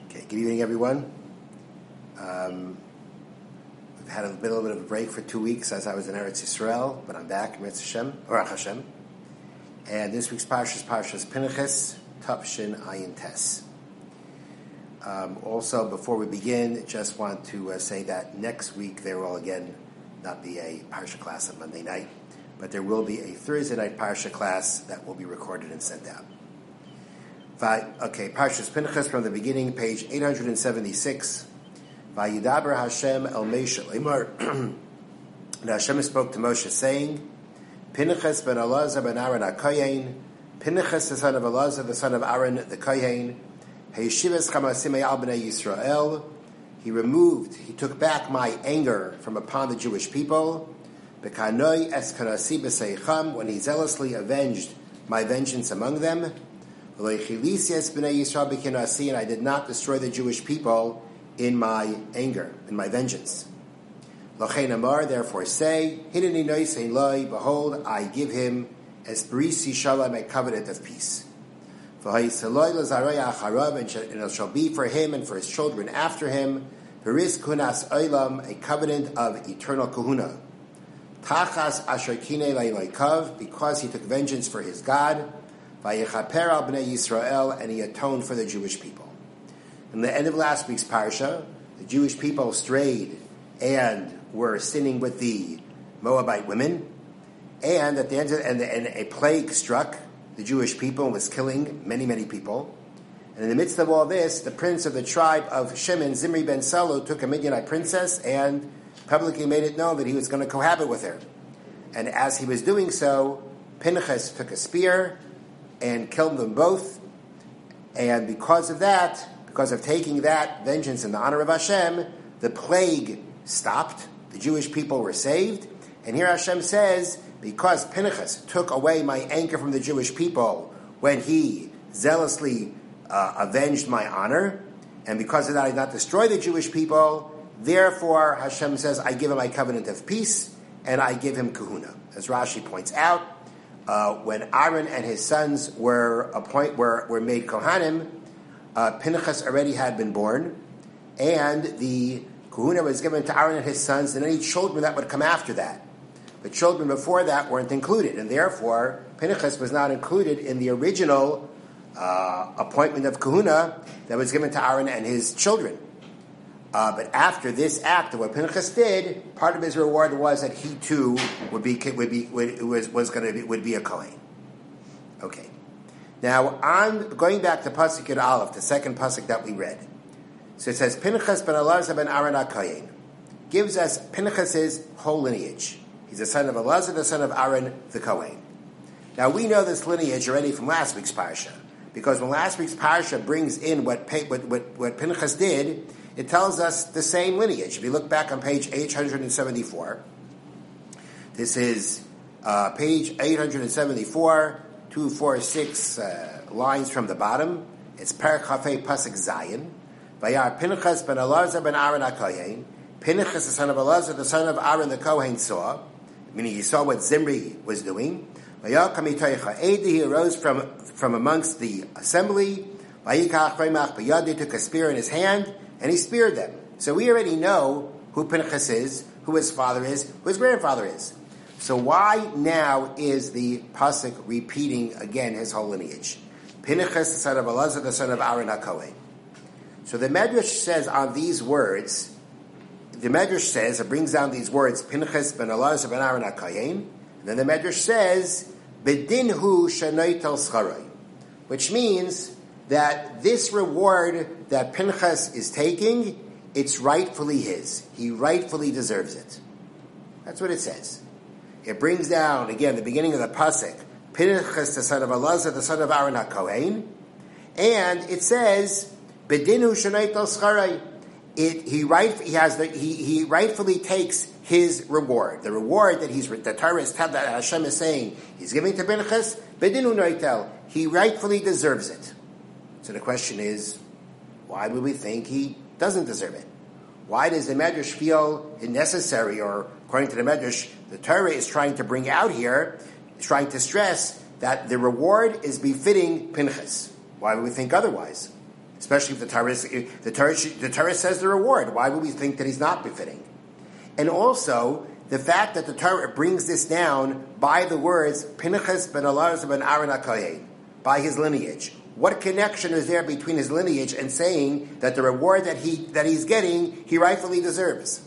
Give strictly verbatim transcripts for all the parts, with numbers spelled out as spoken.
Okay, good evening, everyone. Um, we've had a little bit of a break for two weeks as I was in Eretz Yisrael, but I'm back, Mitzvah Hashem, or Hashem. And this week's parsha is Parshas Pinchas, Tafshin Ayin Tes. Um, also, before we begin, just want to uh, say that next week there will again not be a parsha class on Monday night, but there will be a Thursday night parsha class that will be recorded and sent out. Okay, Parshas Pinchas from the beginning, page eight hundred seventy-six. Vayidaber Hashem el Moshe Lemar. And Hashem spoke to Moshe, saying, Pinchas ben Elazar ben Aaron HaKohen, Pinchas the son of Elazar, the son of Aaron the Kohen, Heishivas Chamasimei al bnei Yisrael. He removed, he took back my anger from upon the Jewish people. Bekanoi es kanasi b'seicham, when he zealously avenged my vengeance among them. And I did not destroy the Jewish people in my anger, in my vengeance. Therefore say, behold, I give him as berisi shalom, a covenant of peace. And it shall be for him and for his children after him, a covenant of eternal kahuna. Because he took vengeance for his God, Vayechaper al bnei Yisrael, and he atoned for the Jewish people. In the end of last week's parsha, the Jewish people strayed and were sinning with the Moabite women, and at the end, of, and, the, and a plague struck the Jewish people and was killing many, many people. And in the midst of all this, the prince of the tribe of Shimon, Zimri ben Salu, took a Midianite princess and publicly made it known that he was going to cohabit with her. And as he was doing so, Pinchas took a spear and killed them both. And because of that, because of taking that vengeance in the honor of Hashem, the plague stopped. The Jewish people were saved. And here Hashem says, because Pinchas took away my anger from the Jewish people when he zealously uh, avenged my honor, and because of that I did not destroy the Jewish people, therefore Hashem says, I give him my covenant of peace, and I give him kahuna. As Rashi points out, Uh, when Aaron and his sons were appoint, were, were made Kohanim, uh, Pinchas already had been born, and the Kahuna was given to Aaron and his sons and any children that would come after that. The children before that weren't included, and therefore Pinchas was not included in the original uh, appointment of Kahuna that was given to Aaron and his children. Uh, but after this act of what Pinchas did, part of his reward was that he too would be would be would, was was going to be, would be a Kohen. Okay, now I'm going back to Pasuk Yud Aleph, the second pasuk that we read. So it says Pinchas ben Elazar ben Aaron HaKohen gives us Pinchas's whole lineage. He's the son of Elazar, the son of Aaron the Kohen. Now we know this lineage already from last week's parsha, because when last week's parsha brings in what what what, what Pinchas did, it tells us the same lineage. If you look back on page eight hundred seventy-four, this is uh, page eight hundred seventy-four, two, four, six uh, lines from the bottom. It's Perek Chafei Pasuk Zayin. Vayar Pinchas ben Elazar ben Aaron HaKohen. Pinchas, the son of Elazar, the son of Aaron the Kohen, saw, meaning he saw what Zimri was doing. Vayar Kamitoicha Eidi, he arose from, from amongst the assembly. Vayikach Vaymach B'yadi, took a spear in his hand, and he speared them. So we already know who Pinchas is, who his father is, who his grandfather is. So why now is the pasuk repeating again his whole lineage? Pinchas, the son of Elazar, the son of Aaron HaKohen. So the Medrash says on these words, the Medrash says, it brings down these words, Pinchas ben Elazar ben Aaron HaKohen, and then the Medrash says, Bedinhu shenoitel scharai, which means that this reward that Pinchas is taking, it's rightfully his. He rightfully deserves it. That's what it says. It brings down, again, the beginning of the pasuk, Pinchas, the son of Elazar, the son of Aaron HaKohen, and it says, Bedinu shenaitel scharai. It he right he has the he he rightfully takes his reward. The reward that he's the Torah is that Hashem is saying he's giving to Pinchas, Bedinu noitel. He rightfully deserves it. So the question is, why would we think he doesn't deserve it? Why does the Medrash feel it necessary, or according to the Medrash, the Torah is trying to bring out here, trying to stress that the reward is befitting Pinchas? Why would we think otherwise? especially if the Torah, if the Torah, the Torah says the reward. Why would we think that he's not befitting? And also, the fact that the Torah brings this down by the words, Pinchas ben Elazar ben Aaron HaKohen, by his lineage. What connection is there between his lineage and saying that the reward that he that he's getting, he rightfully deserves?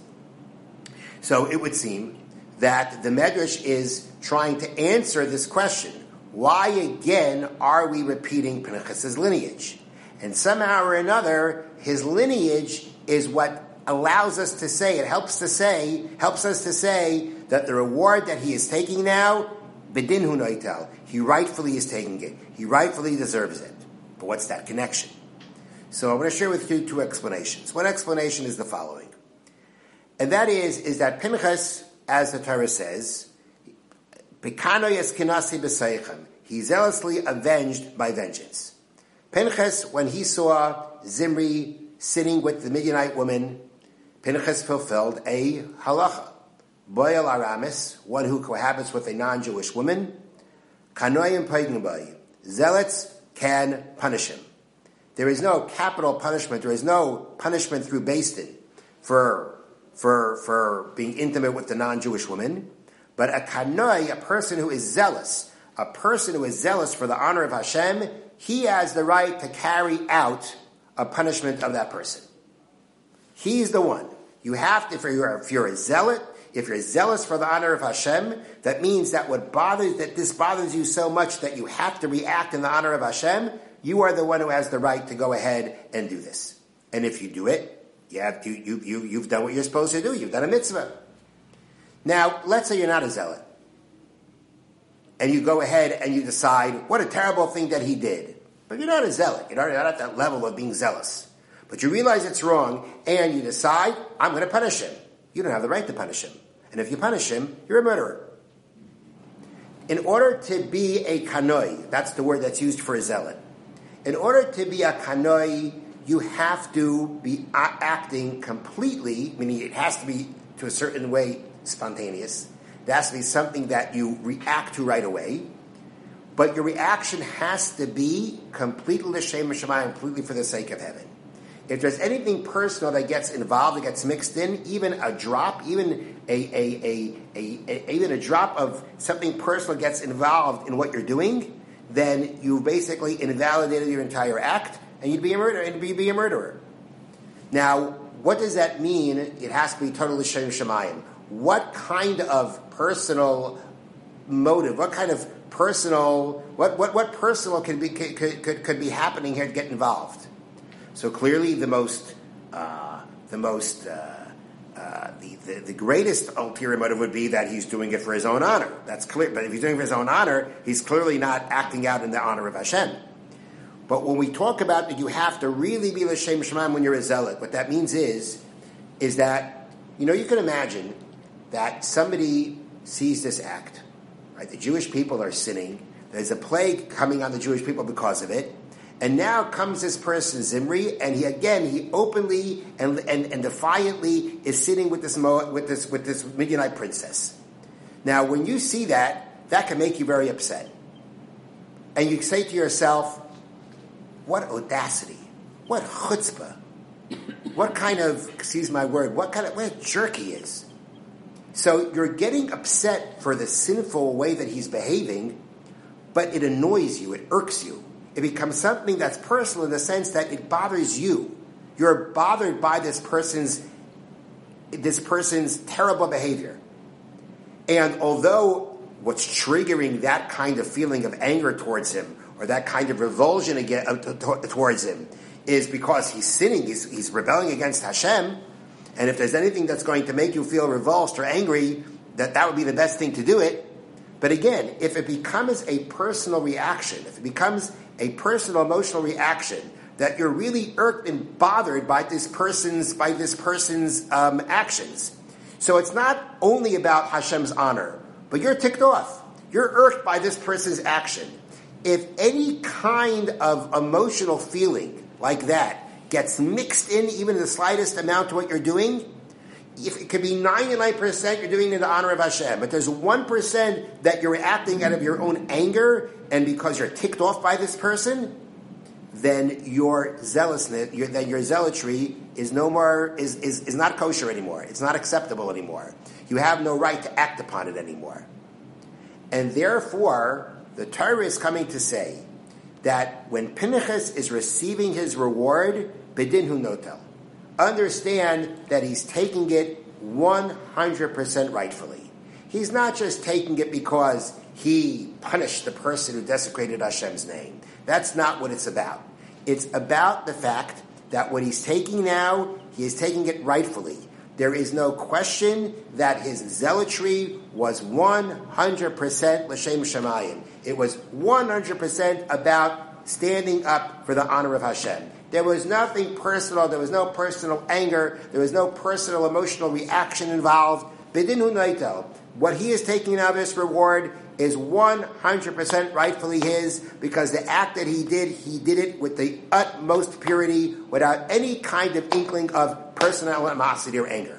So it would seem that the Medrash is trying to answer this question. Why again are we repeating Pinchas' lineage? And somehow or another, his lineage is what allows us to say, it helps to say, helps us to say that the reward that he is taking now, B'din hu noitel, he rightfully is taking it. He rightfully deserves it. But what's that connection? So I'm going to share with you two explanations. One explanation is the following. And that is, is that Pinchas, as the Torah says, B'kano yeskinasi b'seichem, he zealously avenged by vengeance. Pinchas, when he saw Zimri sitting with the Midianite woman, Pinchas fulfilled a halacha. Boyal Aramis, one who cohabits with a non-Jewish woman, Kanoyim Paignubai, zealots can punish him. There is no capital punishment, there is no punishment through Beis Din for, for, for being intimate with the non-Jewish woman, but a kanoi, a person who is zealous, a person who is zealous for the honor of Hashem, he has the right to carry out a punishment of that person. He's the one. You have to, if you're, if you're a zealot, if you're zealous for the honor of Hashem, that means that what bothers, that this bothers you so much that you have to react in the honor of Hashem, you are the one who has the right to go ahead and do this. And if you do it, you have, you, you, you, you've done what you're supposed to do. You've done a mitzvah. Now, let's say you're not a zealot. And you go ahead and you decide, what a terrible thing that he did. But you're not a zealot. You're not at that level of being zealous. But you realize it's wrong, and you decide, I'm going to punish him. You don't have the right to punish him. And if you punish him, you're a murderer. In order to be a kanoi, that's the word that's used for a zealot. In order to be a kanoi, you have to be acting completely, meaning it has to be, to a certain way, spontaneous. It has to be something that you react to right away. But your reaction has to be completely l'shem shamayim, completely for the sake of heaven. If there's anything personal that gets involved, that gets mixed in, even a drop, even a, a, a, a, a even a drop of something personal gets involved in what you're doing, then you basically invalidated your entire act, and you'd be a murderer. And you'd be a murderer. Now, what does that mean? It has to be totally l'shem shamayim. What kind of personal motive? What kind of personal? What what what personal can be could could, could be happening here to get involved? So clearly, the most, uh, the most, uh, uh, the, the the greatest ulterior motive would be that he's doing it for his own honor. That's clear. But if he's doing it for his own honor, he's clearly not acting out in the honor of Hashem. But when we talk about that, you have to really be l'shem shamayim when you're a zealot. What that means is, is that you know you can imagine that somebody sees this act, right? The Jewish people are sinning. There's a plague coming on the Jewish people because of it. And now comes this person, Zimri, and he again, he openly and, and, and defiantly is sitting with this, with this, with this Midianite princess. Now, when you see that, that can make you very upset. And you say to yourself, what audacity, what chutzpah, what kind of, excuse my word, what kind of, what a jerk he is. So you're getting upset for the sinful way that he's behaving, but it annoys you, it irks you. It becomes something that's personal in the sense that it bothers you. You're bothered by this person's this person's terrible behavior. And although what's triggering that kind of feeling of anger towards him or that kind of revulsion again, uh, t- towards him is because he's sinning, he's, he's rebelling against Hashem, and if there's anything that's going to make you feel revulsed or angry, that that would be the best thing to do it. But again, if it becomes a personal reaction, if it becomes a personal emotional reaction that you're really irked and bothered by this person's by this person's um, actions, so it's not only about Hashem's honor, but you're ticked off. You're irked by this person's action. If any kind of emotional feeling like that gets mixed in, even the slightest amount to what you're doing, if it could be ninety-nine percent you're doing it in the honor of Hashem, but there's one percent that you're acting out of your own anger and because you're ticked off by this person, then your zealousness, your, then your zealotry is no more is, is is not kosher anymore. It's not acceptable anymore. You have no right to act upon it anymore. And therefore, the Torah is coming to say that when Pinchas is receiving his reward, bedin hu notel, understand that he's taking it one hundred percent rightfully. He's not just taking it because he punished the person who desecrated Hashem's name. That's not what it's about. It's about the fact that what he's taking now, he is taking it rightfully. There is no question that his zealotry was one hundred percent l'shem shamayim. It was one hundred percent about standing up for the honor of Hashem. There was nothing personal. There was no personal anger. There was no personal emotional reaction involved. Bidin hu noitel. What he is taking out of this reward is one hundred percent rightfully his, because the act that he did, he did it with the utmost purity, without any kind of inkling of personal animosity or anger.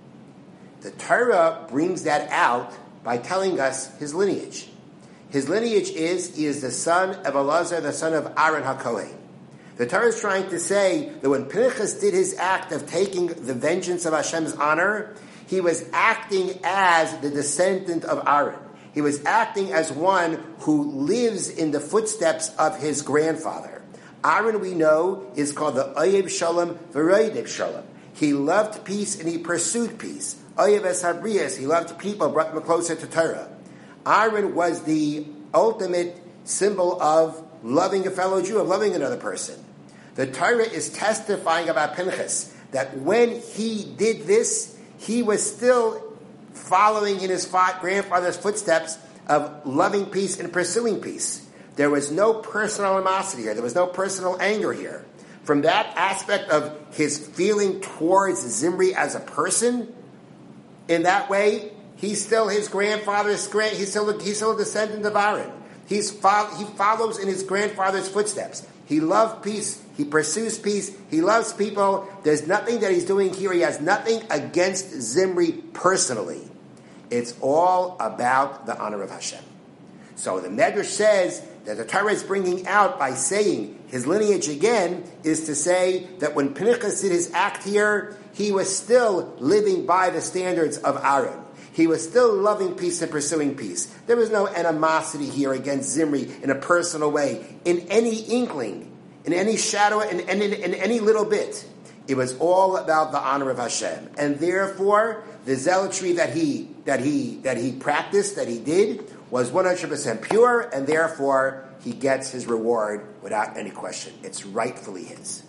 The Torah brings that out by telling us his lineage. His lineage is, he is the son of Elazar, the son of Aaron HaKohen. The Torah is trying to say that when Pinchas did his act of taking the vengeance of Hashem's honor, he was acting as the descendant of Aaron. He was acting as one who lives in the footsteps of his grandfather. Aaron, we know, is called the Oyev Shalom V'Roidev Shalom. He loved peace and he pursued peace. Oyev Es Habrias, he loved people, brought them closer to Torah. Aaron was the ultimate symbol of loving a fellow Jew, of loving another person. The Torah is testifying about Pinchas, that when he did this, he was still following in his grandfather's footsteps of loving peace and pursuing peace. There was no personal animosity here. There was no personal anger here. From that aspect of his feeling towards Zimri as a person, in that way, he's still his grandfather's grand. He's still he's still a descendant of Aaron. He's fo- he follows in his grandfather's footsteps. He loved peace. He pursues peace. He loves people. There's nothing that he's doing here. He has nothing against Zimri personally. It's all about the honor of Hashem. So the Medrash says that the Torah is bringing out by saying his lineage again is to say that when Pinchas did his act here, he was still living by the standards of Aaron. He was still loving peace and pursuing peace. There was no animosity here against Zimri in a personal way, in any inkling, in any shadow, in, in, in any little bit. It was all about the honor of Hashem. And therefore, the zealotry that he that he that he practiced, that he did, was one hundred percent pure, and therefore he gets his reward without any question. It's rightfully his.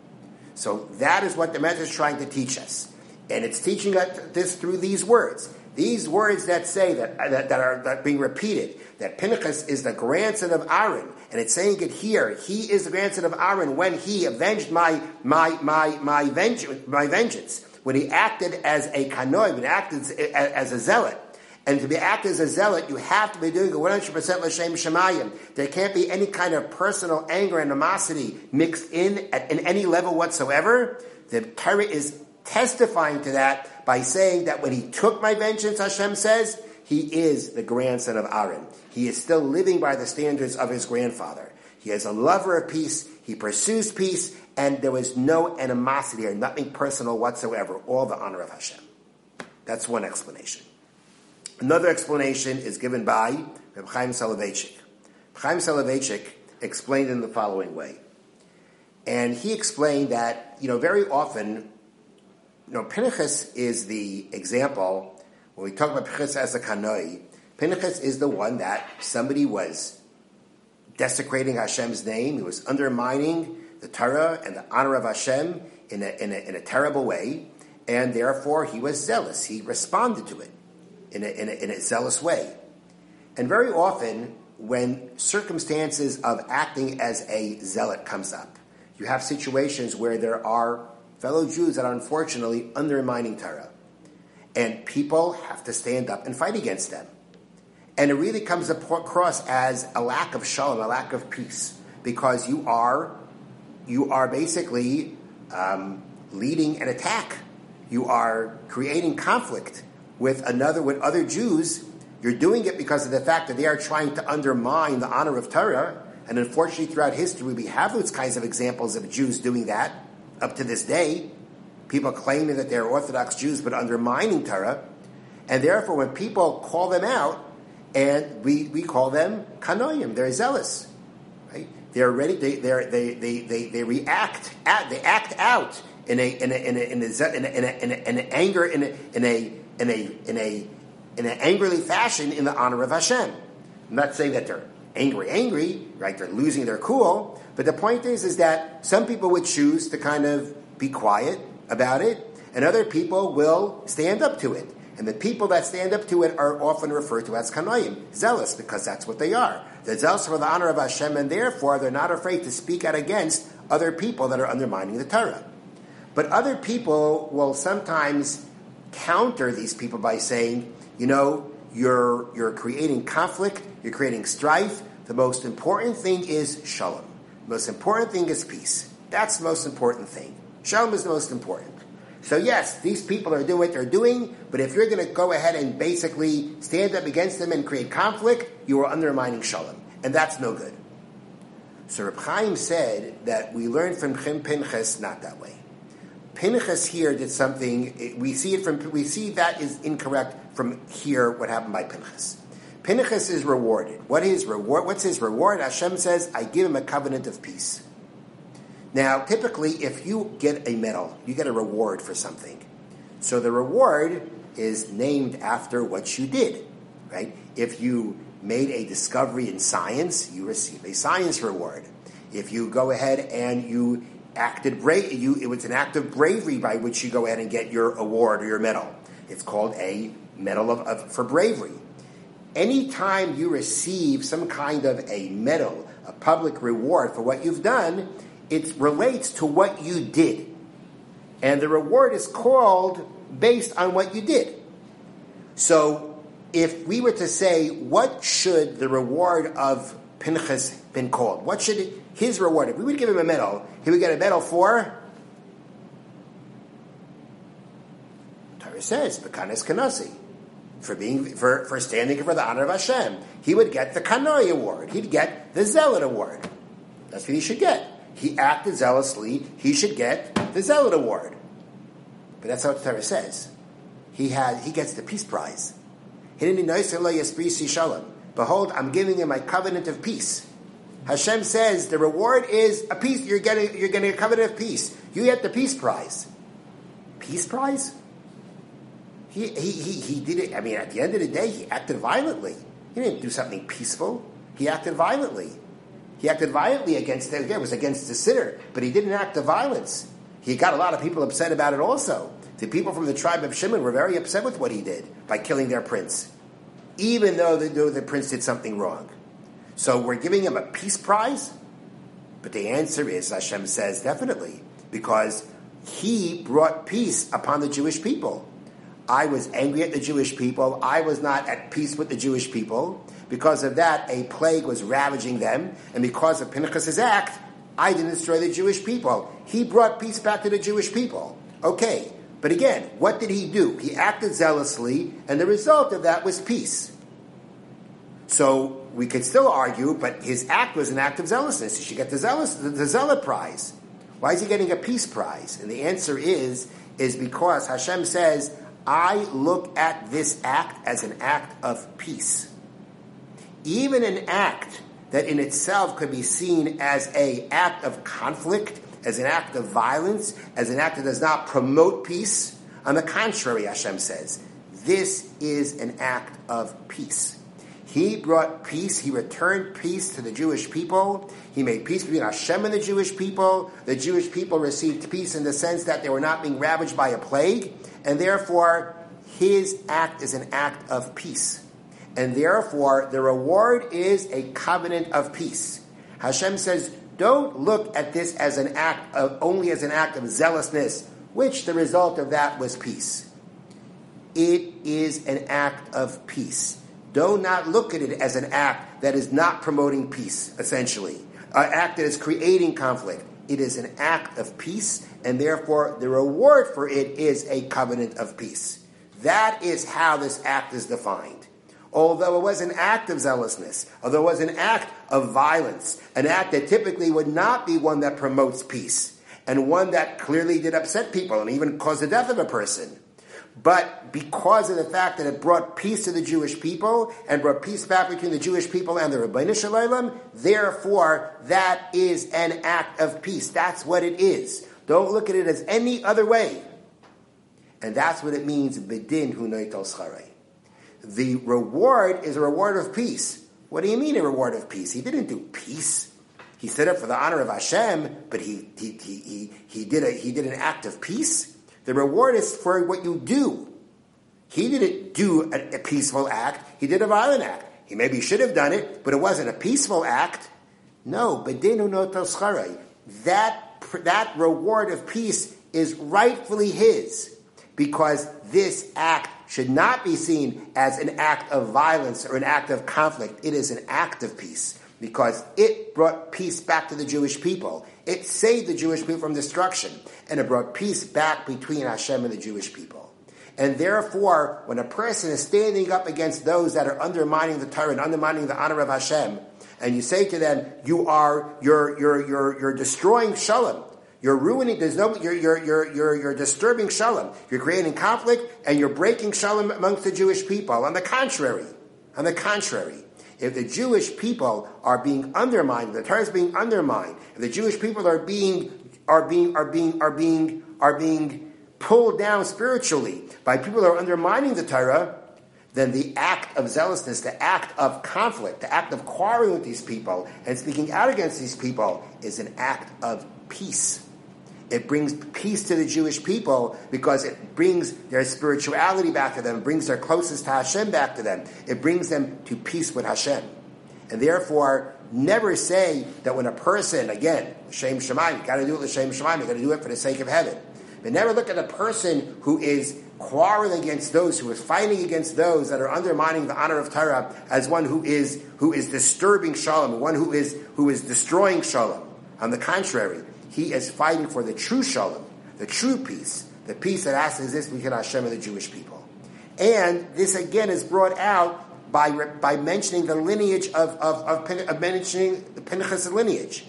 So that is what the Medrash is trying to teach us. And it's teaching us this through these words. These words that say, that, that, that are that being repeated, that Pinchas is the grandson of Aaron, and it's saying it here, he is the grandson of Aaron when he avenged my my my my, venge- my vengeance, when he acted as a kanoi, when he acted as, as a zealot. And to be acted as a zealot, you have to be doing it one hundred percent l'shem shemayim. There can't be any kind of personal anger and animosity mixed in at in any level whatsoever. The Torah is testifying to that by saying that when he took my vengeance, Hashem says, he is the grandson of Aaron. He is still living by the standards of his grandfather. He is a lover of peace. He pursues peace, and there was no animosity or nothing personal whatsoever. All the honor of Hashem. That's one explanation. Another explanation is given by Reb Chaim Soloveitchik. Chaim Soloveitchik explained in the following way. And he explained that, you know, very often, you know, Pinchas is the example, when we talk about Pinchas as a kanoi, Pinchas is the one that somebody was desecrating Hashem's name, he was undermining the Torah and the honor of Hashem in a, in a, in a terrible way, and therefore he was zealous. He responded to it in a, in a, in a zealous way. And very often, when circumstances of acting as a zealot comes up, you have situations where there are fellow Jews that are unfortunately undermining Torah. And people have to stand up and fight against them. And it really comes across as a lack of shalom, a lack of peace, because you are, you are basically um, leading an attack. You are creating conflict with another, with other Jews. You're doing it because of the fact that they are trying to undermine the honor of Torah. and unfortunately throughout history we have those kinds of examples of Jews doing that up to this day. People claiming that they're Orthodox Jews but undermining Torah. And therefore when people call them out, and we, we call them kanoim, they're zealous. Right? They're ready, they they they they they, they react at, they act out in a in a in a in a in a, in a, in a, in a anger in a in a in a in a in an angrily fashion in the honor of Hashem. I'm not saying that they're angry, angry, right? They're losing their cool. But the point is, is that some people would choose to kind of be quiet about it, and other people will stand up to it. And the people that stand up to it are often referred to as kanoim, zealous, because that's what they are. They're zealous for the honor of Hashem, and therefore they're not afraid to speak out against other people that are undermining the Torah. But other people will sometimes counter these people by saying, you know, you're you're creating conflict, you're creating strife. The most important thing is shalom. The most important thing is peace. That's the most important thing. Shalom is the most important. So yes, these people are doing what they're doing, but if you're going to go ahead and basically stand up against them and create conflict, you are undermining shalom. And that's no good. So Reb Chaim said that we learned from Pinchas not that way. Pinchas here did something, we see it from, we see that is incorrect from here, what happened by Pinchas. Pinchas is rewarded. What is reward? What's his reward? Hashem says, I give him a covenant of peace. Now, typically, if you get a medal, you get a reward for something. So the reward is named after what you did, right? If you made a discovery in science, you receive a science reward. If you go ahead and you acted brave, you it was an act of bravery by which you go ahead and get your award or your medal. It's called a medal of, of for bravery. Anytime you receive some kind of a medal, a public reward for what you've done, it relates to what you did. And the reward is called based on what you did. So if we were to say, what should the reward of Pinchas been called? What should his reward? If we would give him a medal, he would get a medal for, Torah says, Bekanes Kanasi, for being for, for standing for the honor of Hashem. He would get the Kanoi award. He'd get the Zealot award. That's what he should get. He acted zealously. He should get the Zealot award. But that's not what the Torah says. He had he gets the peace prize. Behold, I'm giving him my covenant of peace. Hashem says the reward is a peace. You're getting you're getting a covenant of peace. You get the peace prize. Peace prize? He he he he did it. I mean, at the end of the day, he acted violently. He didn't do something peaceful. He acted violently. He acted violently against it. Again, it was against the sinner, but he didn't act of violence. He got a lot of people upset about it also. The people from the tribe of Shimon were very upset with what he did by killing their prince, even though the, though the prince did something wrong. So we're giving him a peace prize? But the answer is, Hashem says, definitely, because he brought peace upon the Jewish people. I was angry at the Jewish people. I was not at peace with the Jewish people. Because of that, a plague was ravaging them. And because of Pinchas' act, I didn't destroy the Jewish people. He brought peace back to the Jewish people. Okay. But again, what did he do? He acted zealously, and the result of that was peace. So we could still argue, but his act was an act of zealousness. He should get the, zealous, the, the zealot prize. Why is he getting a peace prize? And the answer is, is because Hashem says, I look at this act as an act of peace. Even an act that in itself could be seen as an act of conflict, as an act of violence, as an act that does not promote peace. On the contrary, Hashem says, this is an act of peace. He brought peace. He returned peace to the Jewish people. He made peace between Hashem and the Jewish people. The Jewish people received peace in the sense that they were not being ravaged by a plague, and therefore his act is an act of peace. And therefore, the reward is a covenant of peace. Hashem says, don't look at this as an act of, only as an act of zealousness, which the result of that was peace. It is an act of peace. Do not look at it as an act that is not promoting peace, essentially. An act that is creating conflict. It is an act of peace, and therefore the reward for it is a covenant of peace. That is how this act is defined. although it was an act of zealousness, although it was an act of violence, an act that typically would not be one that promotes peace, and one that clearly did upset people and even cause the death of a person. But because of the fact that it brought peace to the Jewish people and brought peace back between the Jewish people and the Rebbeinu Shalom, therefore that is an act of peace. That's what it is. Don't look at it as any other way. And that's what it means, Bidin hu noitel scharei. The reward is a reward of peace. What do you mean a reward of peace? He didn't do peace. He stood up for the honor of Hashem, but he he he he, he did a he did an act of peace. The reward is for what you do. He didn't do a, a peaceful act. He did a violent act. He maybe should have done it, but it wasn't a peaceful act. No, Bidinu notel scharei. That that reward of peace is rightfully his, because this act should not be seen as an act of violence or an act of conflict. It is an act of peace, because it brought peace back to the Jewish people. It saved the Jewish people from destruction, and it brought peace back between Hashem and the Jewish people. And therefore, when a person is standing up against those that are undermining the Torah and undermining the honor of Hashem, and you say to them, "You are you're you're you're you're destroying Shalom. You're ruining. There's no. You're you're you're you're you're disturbing Shalom. You're creating conflict, and you're breaking Shalom amongst the Jewish people." On the contrary, on the contrary. If the Jewish people are being undermined, the Torah is being undermined, if the Jewish people are being are being are being are being are being pulled down spiritually by people who are undermining the Torah, then the act of zealousness, the act of conflict, the act of quarreling with these people and speaking out against these people is an act of peace. It brings peace to the Jewish people because it brings their spirituality back to them, brings their closest to Hashem back to them. It brings them to peace with Hashem. And therefore, never say that when a person, again, L'shem Shamayim, you got to do it L'shem Shamayim, you got to do it for the sake of heaven. But never look at a person who is quarreling against those, who is fighting against those that are undermining the honor of Torah as one who is who is disturbing Shalom, one who is who is destroying Shalom. On the contrary, he is fighting for the true Shalom, the true peace, the peace that has to exist between Hashem and the Jewish people. And this again is brought out by by mentioning the lineage of of, of, of mentioning the Pinchas' lineage.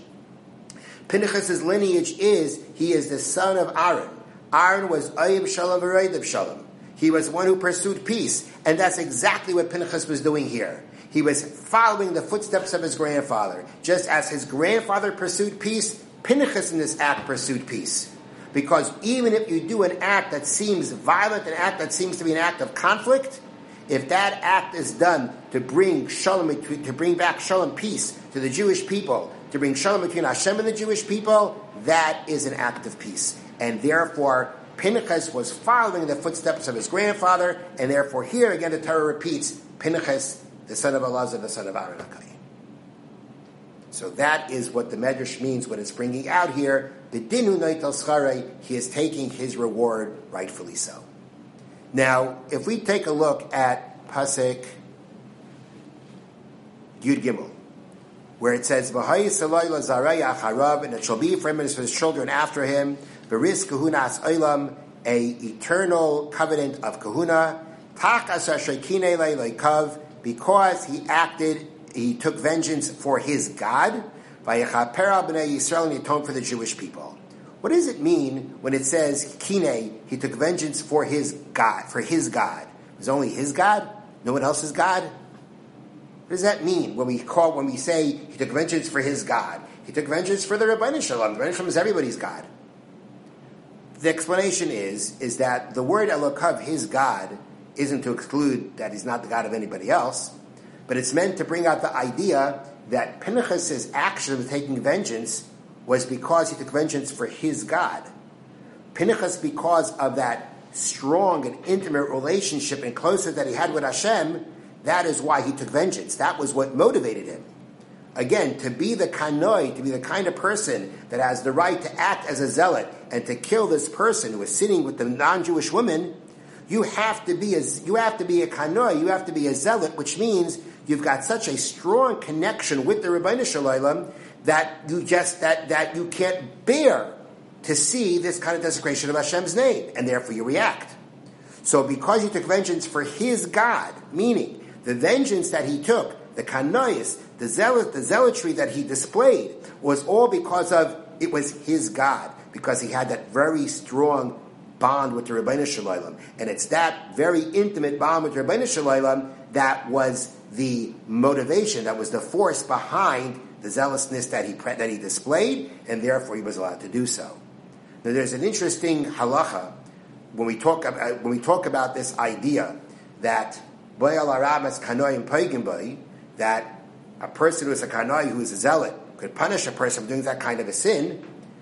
Pinchas' lineage is he is the son of Aaron. Aaron was Oyib Shalom v'Roidev Shalom. He was one who pursued peace, and that's exactly what Pinchas was doing here. He was following the footsteps of his grandfather, just as his grandfather pursued peace. Pinchas in this act pursued peace. Because even if you do an act that seems violent, an act that seems to be an act of conflict, if that act is done to bring shalom, to bring back shalom, peace to the Jewish people, to bring shalom between Hashem and the Jewish people, that is an act of peace. And therefore, Pinchas was following the footsteps of his grandfather, and therefore here again the Torah repeats, Pinchas, the son of Elazar, the son of Aaron HaKohen. So that is what the Medrash means when it's bringing out here, B'dinu noitel scharei, he is taking his reward rightfully so. Now, if we take a look at Pasuk Yud Gimel, where it says, V'hayis Eloi lazarei acharav, and it shall be for him and for his children after him, V'ris kahunas olam, a eternal covenant of kahuna, Tak asar shekinei le'leikav, because he acted, he took vengeance for his God, Vayechaper al bnei Yisrael, and he atoned for the Jewish people. What does it mean when it says Kinei, he took vengeance for his God, for his God? It was only his God? No one else's God? What does that mean when we call when we say he took vengeance for his God? He took vengeance for the Rebbeinu Shalom. The Rebbeinu Shalom is everybody's God. The explanation is, is that the word Elokav, his God, isn't to exclude that he's not the God of anybody else, but it's meant to bring out the idea that Pinchas' action of taking vengeance was because he took vengeance for his God. Pinchas, because of that strong and intimate relationship and closeness that he had with Hashem, that is why he took vengeance. That was what motivated him. Again, to be the kanoi, to be the kind of person that has the right to act as a zealot and to kill this person who is sitting with the non-Jewish woman, you have to be a, you have to be a kanoi, you have to be a zealot, which means you've got such a strong connection with the Rebbeinu Shalom that you just that that you can't bear to see this kind of desecration of Hashem's name, and therefore you react. So because he took vengeance for his God, meaning The vengeance that he took, the kanois, the zealot, the zealotry that he displayed, was all because of, it was his God, because he had that very strong bond with the Rebbeinu Shalom. And it's that very intimate bond with the Rebbeinu Shalom that was the motivation, that was the force behind the zealousness that he that he displayed, and therefore he was allowed to do so. Now, there's an interesting halacha when we talk about, when we talk about this idea that that a person who is a kanoi, who is a zealot, could punish a person for doing that kind of a sin.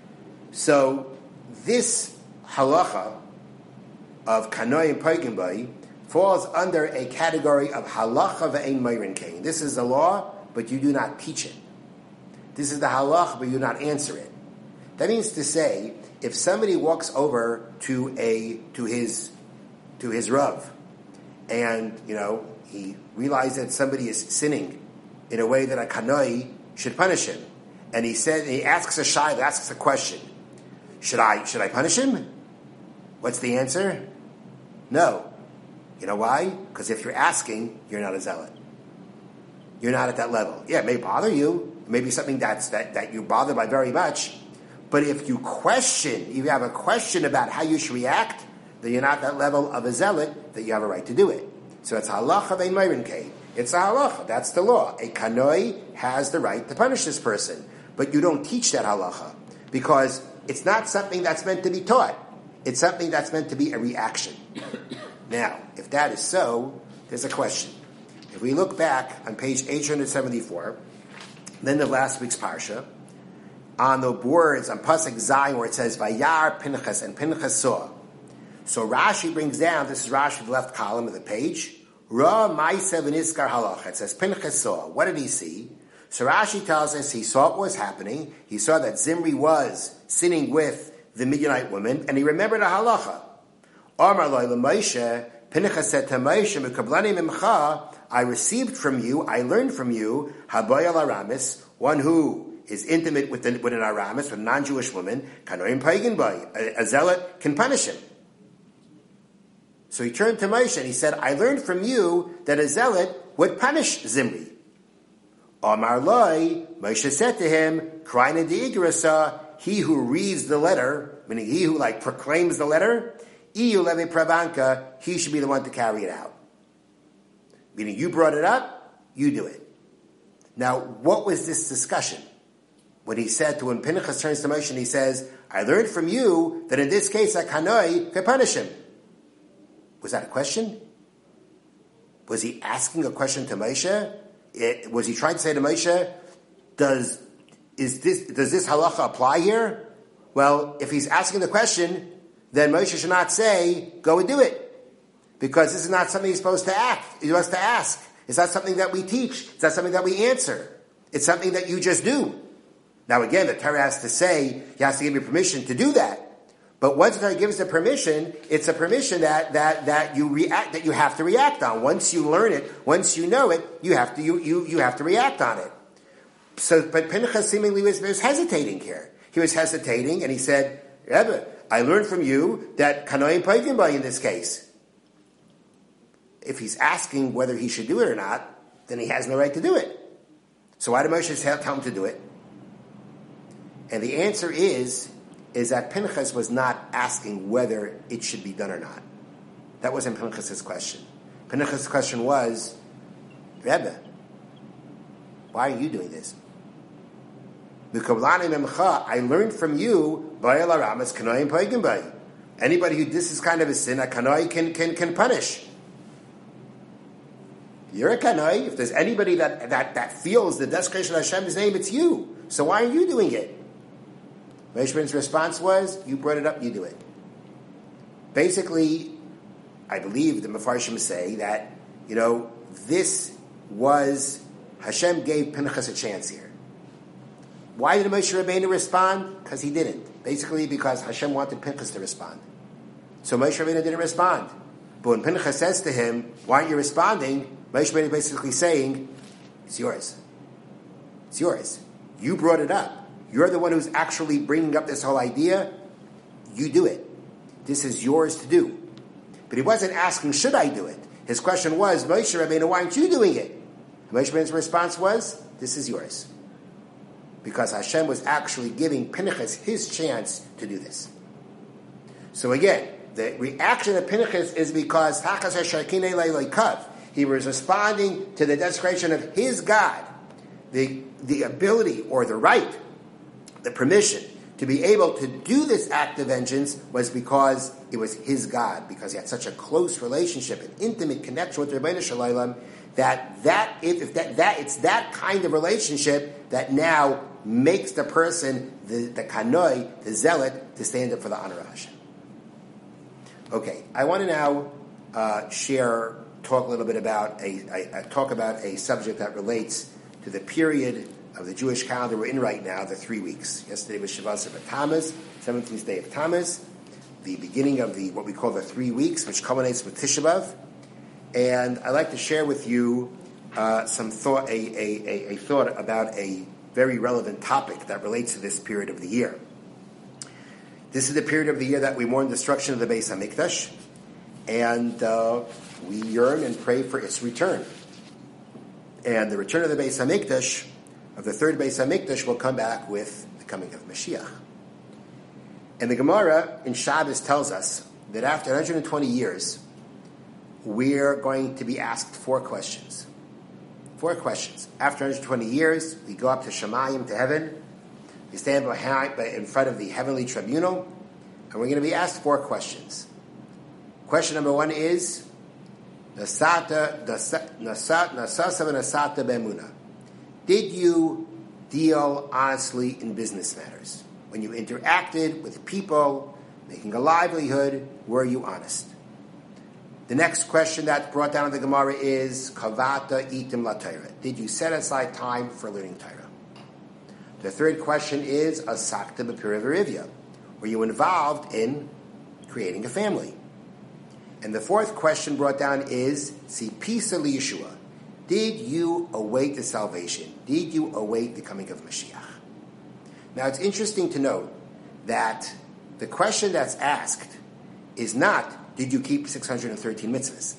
So this halacha of kanoi and paigin bay falls under a category of halacha ve'ein meirin kain. This is the law, but you do not teach it. This is the halacha, but you do not answer it. That means to say, if somebody walks over to a to his to his rav, and you know he realizes that somebody is sinning in a way that a kanoi should punish him, and he said he asks a shayla, asks a question: Should I should I punish him? What's the answer? No. You know why? Because if you're asking, you're not a zealot. You're not at that level. Yeah, it may bother you. It may be something that's that, that you're bothered by very much. But if you question, if you have a question about how you should react, then you're not at that level of a zealot that you have a right to do it. So it's halacha ve'ein meirin kain. It's a halacha. That's the law. A kanoi has the right to punish this person. But you don't teach that halacha. Because it's not something that's meant to be taught. It's something that's meant to be a reaction. Now, if that is so, there's a question. If we look back on page eight seventy-four, then of last week's parsha, on the words on Pasuk Zayin where it says Vayar Pinchas, and Pinchas saw. So Rashi brings down, this is Rashi, the left column of the page, Ra Ma'aseh v'Nizkar Halacha. It says Pinchas saw. What did he see? So Rashi tells us he saw what was happening. He saw that Zimri was sinning with the Midianite woman, and he remembered a halacha. Amar lo Moshe, Pinchas said to Moshe, Mekablani mimcha, I received from you, I learned from you, Haboy al Aramis, one who is intimate with, the, with an Aramis, with a non-Jewish woman, Kanoim paigin bay, a zealot can punish him. So he turned to Moshe and he said, I learned from you that a zealot would punish Zimri. Amar loi, Moshe said to him, Kraina di'igrasa, he who reads the letter, meaning he who like proclaims the letter, Iyu leve pravanka, he should be the one to carry it out. Meaning you brought it up, you do it. Now, what was this discussion? When he said to, when Pinchas turns to Moshe and he says, I learned from you that in this case a kanoi could punish him. Was that a question? Was he asking a question to Moshe? It, was he trying to say to Moshe, does is this does this halacha apply here? Well, if he's asking the question, then Moshe should not say, go and do it. Because this is not something he's supposed to act. He wants to ask. It's not something that we teach. It's not something that we answer. It's something that you just do. Now again, the Torah has to say, he has to give you permission to do that. But once the Torah gives the permission, it's a permission that, that, that you react, that you have to react on. Once you learn it, once you know it, you have to, you, you, you have to react on it. So, but Pinchas seemingly was, was hesitating here. He was hesitating and he said, Rebbe, I learned from you that kanoim paigin bay in this case. If he's asking whether he should do it or not, then he has no right to do it. So why did Moshe tell him to do it? And the answer is, is that Pinchas was not asking whether it should be done or not. That wasn't Pinchas' question. Pinchas' question was, Rebbe, why are you doing this? I learned from you, anybody who this is kind of a sin, a kanoi can, can, can punish. You're a kanoi. If there's anybody that, that, that feels the desecration of Hashem's name, it's you. So why are you doing it? Moshe Rabbeinu's response was, you brought it up, you do it. Basically, I believe the Mefarshim say that, you know, this was, Hashem gave Pinchas a chance here. Why did Moshe Rabbeinu respond? Because he didn't. Basically because Hashem wanted Pinchas to respond. So Moshe Rabbeinu didn't respond. But when Pinchas says to him, why aren't you responding? Moshe Rabbeinu is basically saying, it's yours. It's yours. You brought it up. You're the one who's actually bringing up this whole idea. You do it. This is yours to do. But he wasn't asking, should I do it? His question was, Moshe Rabbeinu, why aren't you doing it? Moshe Rabbeinu's response was, this is yours. Because Hashem was actually giving Pinchas his chance to do this. So again, the reaction of Pinchas is because he was responding to the desecration of his God. The, the ability or the right, the permission to be able to do this act of vengeance was because it was his God, because he had such a close relationship, an intimate connection with Rebbeinu Shalom, that that if, if that that it's that kind of relationship that now makes the person the the kanoi, the zealot, to stand up for the honor of Hashem. Okay, I want to now uh, share, talk a little bit about a, a, a talk about a subject that relates to the period of the Jewish calendar we're in right now, the three weeks. Yesterday was Shavasar Tammuz, seventeenth day of Tammuz, the beginning of the what we call the three weeks, which culminates with Tisha B'Av. And I'd like to share with you uh, some thought, a, a, a, a thought about a very relevant topic that relates to this period of the year. This is the period of the year that we mourn the destruction of the Beis HaMikdash, and uh, we yearn and pray for its return. And the return of the Beis HaMikdash, of the third Beis HaMikdash, will come back with the coming of Mashiach. And the Gemara in Shabbos tells us that after one hundred twenty years, we're going to be asked four questions. Four questions. After one hundred twenty years, we go up to Shemayim, to heaven. We stand behind, in front of the heavenly tribunal, and we're going to be asked four questions. Question number one is, Nasata, Nasata, Nasasa Nasata Bemuna. Did you deal honestly in business matters? When you interacted with people, making a livelihood, were you honest? The next question that's brought down in the Gemara is, Kavata itim la Torah. Did you set aside time for learning Torah? The third question is, Asakta b'pira v'rivya. Were you involved in creating a family? And the fourth question brought down is, Sipisa li Yeshua. Did you await the salvation? Did you await the coming of Mashiach? Now it's interesting to note that the question that's asked is not, did you keep six hundred thirteen mitzvahs?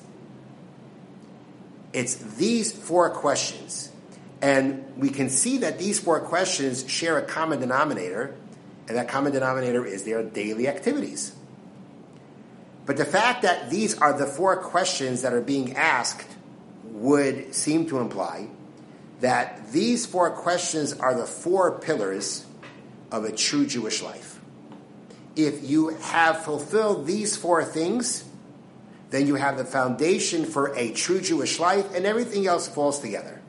It's these four questions. And we can see that these four questions share a common denominator, and that common denominator is their daily activities. But the fact that these are the four questions that are being asked would seem to imply that these four questions are the four pillars of a true Jewish life. If you have fulfilled these four things, then you have the foundation for a true Jewish life, and everything else falls together.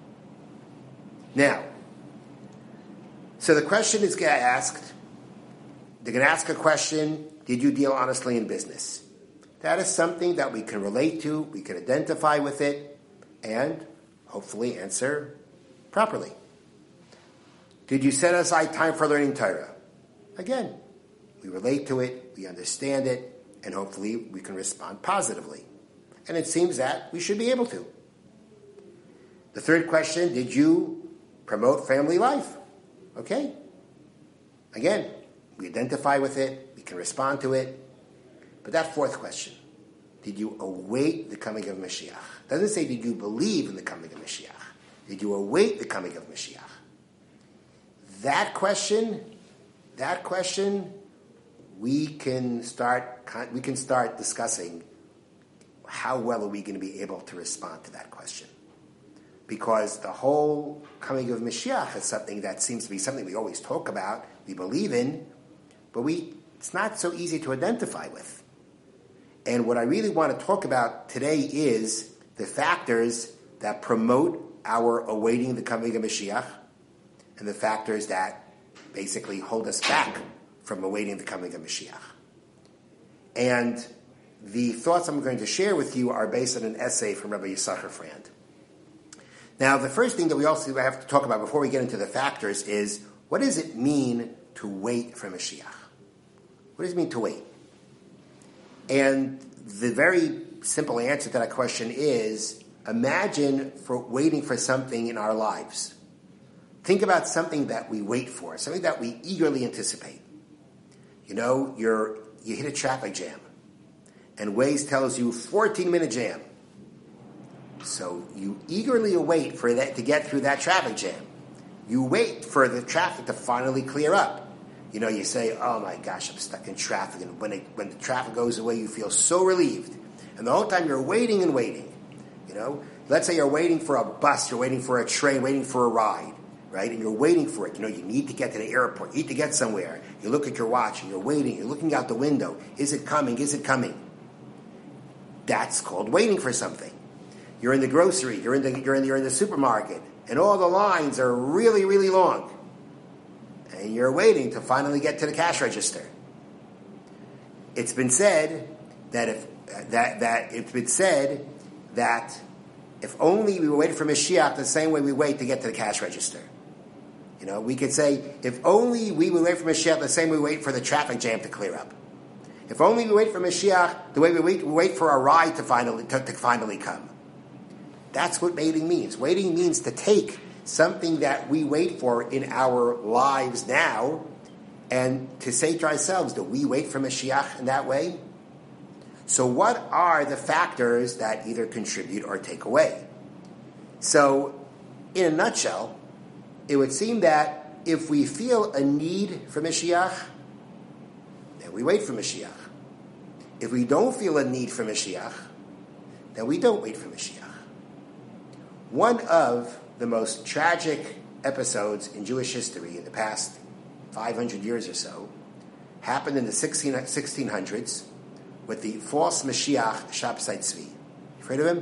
Now, so the question is asked, they're going to ask a question, did you deal honestly in business? That is something that we can relate to, we can identify with it, and hopefully answer properly. Did you set aside time for learning Torah? Again, we relate to it, we understand it, and hopefully we can respond positively. And it seems that we should be able to. The third question, did you promote family life? Okay. Again, we identify with it, we can respond to it. But that fourth question, did you await the coming of Mashiach? It doesn't say, did you believe in the coming of Mashiach? Did you await the coming of Mashiach? That question, that question, we can start, we can start discussing how well are we going to be able to respond to that question. Because the whole coming of Mashiach is something that seems to be something we always talk about, we believe in, but we it's not so easy to identify with. And what I really want to talk about today is the factors that promote our awaiting the coming of Mashiach and the factors that basically hold us back from awaiting the coming of Mashiach. And the thoughts I'm going to share with you are based on an essay from Rabbi Yisachar Frand. Now, the first thing that we also have to talk about before we get into the factors is, what does it mean to wait for Mashiach? What does it mean to wait? And the very simple answer to that question is, imagine for waiting for something in our lives. Think about something that we wait for, something that we eagerly anticipate. You know, you're you hit a traffic jam, and Waze tells you fourteen minute jam. So you eagerly await for that to get through that traffic jam. You wait for the traffic to finally clear up. You know, you say, oh my gosh, I'm stuck in traffic. And when, it, when the traffic goes away, you feel so relieved. And the whole time you're waiting and waiting. You know, let's say you're waiting for a bus, you're waiting for a train, waiting for a ride, right? And you're waiting for it. You know, you need to get to the airport, you need to get somewhere. You look at your watch and you're waiting, you're looking out the window. Is it coming? Is it coming? That's called waiting for something. You're in the grocery, you're in the, you're in the, you're in the supermarket, and all the lines are really, really long. And you're waiting to finally get to the cash register. It's been said that if that that it's been said that if only we were waiting for Mashiach the same way we wait to get to the cash register. You know, we could say, if only we would wait for Mashiach the same way we wait for the traffic jam to clear up. If only we wait for Mashiach the way we wait, we wait for a ride to finally to, to finally come. That's what waiting means. Waiting means to take something that we wait for in our lives now and to say to ourselves, do we wait for Mashiach in that way? So what are the factors that either contribute or take away? So, in a nutshell, it would seem that if we feel a need for Mashiach, then we wait for Mashiach. If we don't feel a need for Mashiach, then we don't wait for Mashiach. One of the most tragic episodes in Jewish history in the past five hundred years or so happened in the sixteen hundreds with the false Mashiach Shabtai Tzvi. You afraid of him?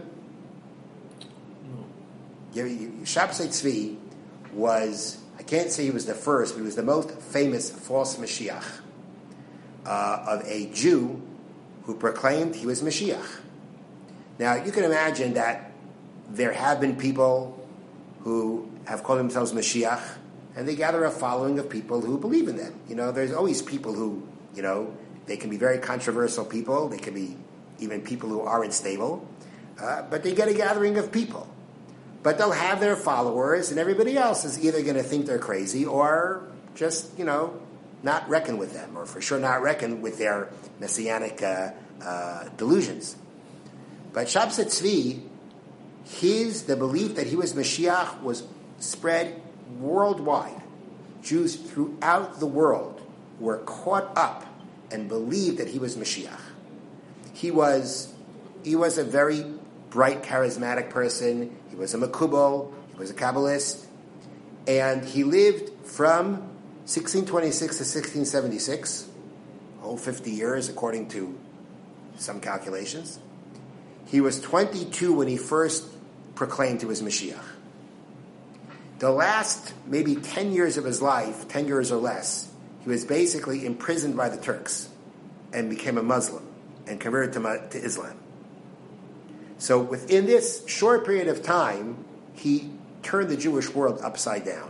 No. Shabtai Tzvi was, I can't say he was the first, but he was the most famous false Mashiach uh, of a Jew who proclaimed he was Mashiach. Now, you can imagine that there have been people who have called themselves Mashiach, and they gather a following of people who believe in them. You know, there's always people who, you know, they can be very controversial people. They can be even people who aren't stable. Uh, but they get a gathering of people. But they'll have their followers, and everybody else is either going to think they're crazy or just, you know, not reckon with them, or for sure not reckon with their messianic uh, uh, delusions. But Shabtai Tzvi, his, the belief that he was Mashiach was spread worldwide. Jews throughout the world were caught up and believed that he was Mashiach. He was, he was a very bright, charismatic person. He was a Makubal. He was a Kabbalist. And he lived from sixteen twenty-six to sixteen seventy-six, a whole fifty years according to some calculations. He was twenty-two when he first proclaimed he was Mashiach. The last maybe ten years of his life, ten years or less, he was basically imprisoned by the Turks and became a Muslim and converted to, to Islam. So within this short period of time, he turned the Jewish world upside down.